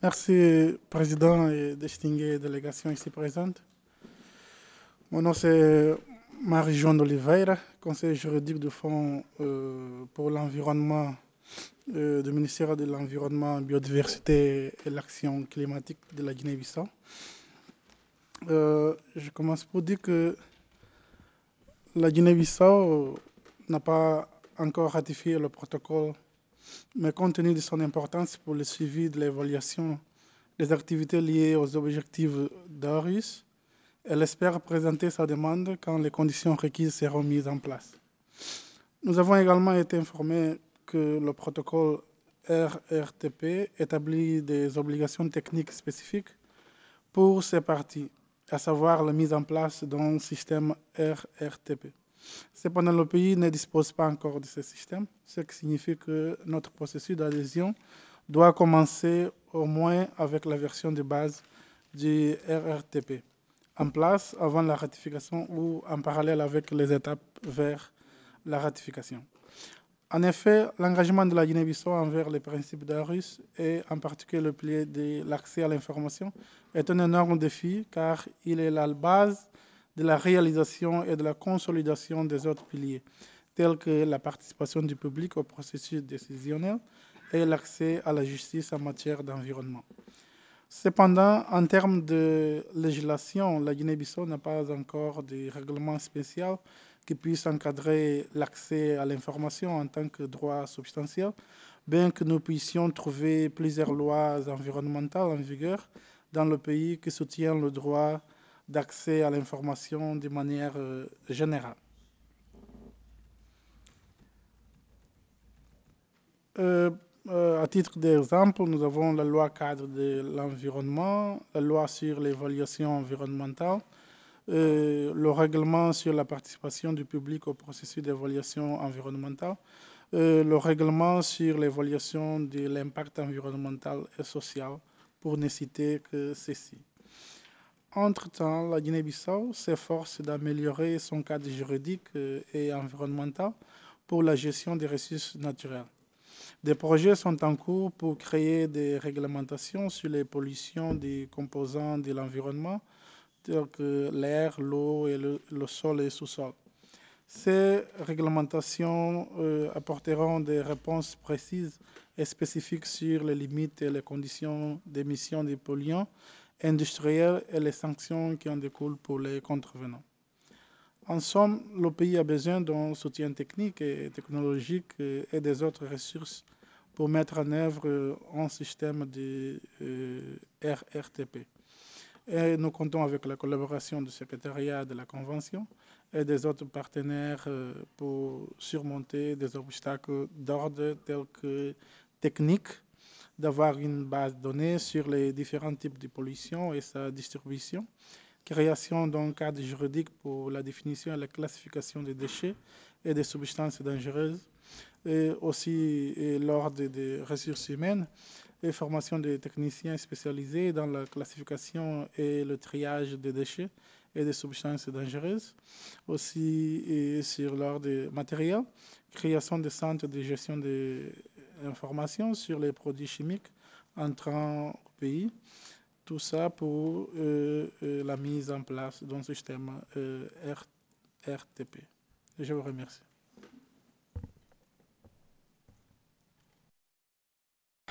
Merci, Président et distinguée délégation ici présente. Mon nom c'est Marie-Joan Oliveira, conseiller juridique du Fonds pour l'environnement du ministère de l'Environnement, Biodiversité et l'Action climatique de la Guinée-Bissau. Je commence pour dire que la Guinée-Bissau n'a pas encore ratifié le protocole, mais compte tenu de son importance pour le suivi de l'évaluation des activités liées aux objectifs d'Aarhus, elle espère présenter sa demande quand les conditions requises seront mises en place. Nous avons également été informés que le protocole RRTP établit des obligations techniques spécifiques pour ces parties, à savoir la mise en place d'un système RRTP. Cependant, le pays ne dispose pas encore de ce système, ce qui signifie que notre processus d'adhésion doit commencer au moins avec la version de base du RRTP en place avant la ratification ou en parallèle avec les étapes vers la ratification. En effet, l'engagement de la Guinée-Bissau envers les principes d'Aarhus et en particulier le pilier de l'accès à l'information est un énorme défi car il est la base de la réalisation et de la consolidation des autres piliers, tels que la participation du public au processus décisionnel et l'accès à la justice en matière d'environnement. Cependant, en termes de législation, la Guinée-Bissau n'a pas encore de règlement spécial qui puisse encadrer l'accès à l'information en tant que droit substantiel, bien que nous puissions trouver plusieurs lois environnementales en vigueur dans le pays qui soutiennent le droit d'accès à l'information de manière générale. À titre d'exemple, nous avons la loi cadre de l'environnement, la loi sur l'évaluation environnementale, le règlement sur la participation du public au processus d'évaluation environnementale, le règlement sur l'évaluation de l'impact environnemental et social, pour ne citer que ceci. Entre-temps, la Guinée-Bissau s'efforce d'améliorer son cadre juridique et environnemental pour la gestion des ressources naturelles. Des projets sont en cours pour créer des réglementations sur les pollutions des composants de l'environnement, tels que l'air, l'eau et le sol et sous-sol. Ces réglementations apporteront des réponses précises et spécifiques sur les limites et les conditions d'émission des polluants industriels et les sanctions qui en découlent pour les contrevenants. En somme, le pays a besoin d'un soutien technique et technologique et des autres ressources pour mettre en œuvre un système de RRTP. Et nous comptons avec la collaboration du secrétariat de la Convention et des autres partenaires pour surmonter des obstacles d'ordre tels que technique, d'avoir une base de données sur les différents types de pollution et sa distribution, création d'un cadre juridique pour la définition et la classification des déchets et des substances dangereuses, et aussi l'ordre des ressources humaines et formation des techniciens spécialisés dans la classification et le triage des déchets et des substances dangereuses, aussi sur l'ordre matériel, création des centres de gestion des informations sur les produits chimiques entrant au pays, tout ça pour la mise en place d'un système RTP. Je vous remercie.